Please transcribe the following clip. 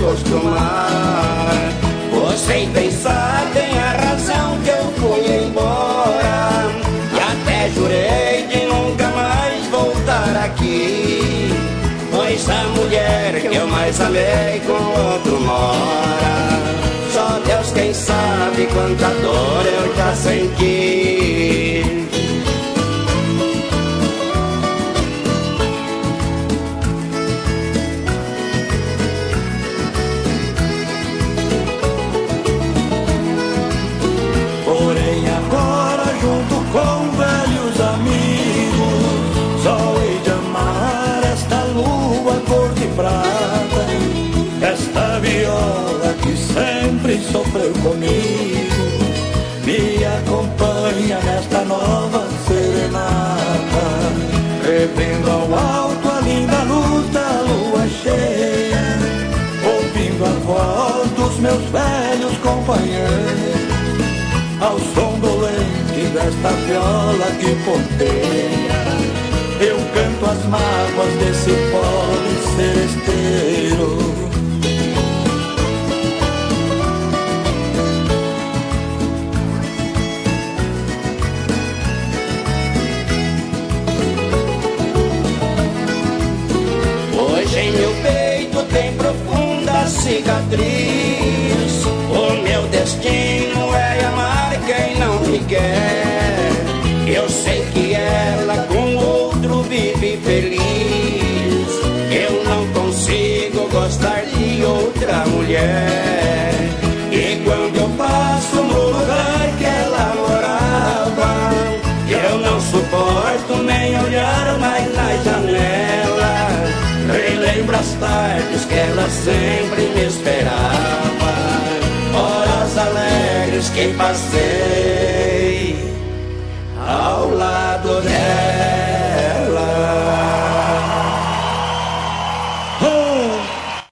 acostumar. Você pensar tem a razão que eu fui embora, e até jurei de nunca mais voltar aqui, pois a mulher que eu mais amei com outro mora. Só Deus quem sabe quanta dor eu já senti. Porém agora junto com velhos amigos só hei de amar esta lua cor de prata, esta viola que sempre sofreu comigo, me acompanha nesta nova serenata, revendo ao alto a linda luz da lua cheia, ouvindo a voz dos meus velhos companheiros, ao som dolente desta viola que ponteia, eu canto as mágoas desse pobre seresteiro. Hoje em meu peito tem profunda cicatriz, o meu destino é amar quem não me quer. Eu sei que ela com outro vive feliz, eu não consigo gostar de outra mulher. E quando eu passo no lugar que ela morava, eu não suporto nem olhar mais na janela, relembro as tardes que ela sempre me esperava, horas alegres que passei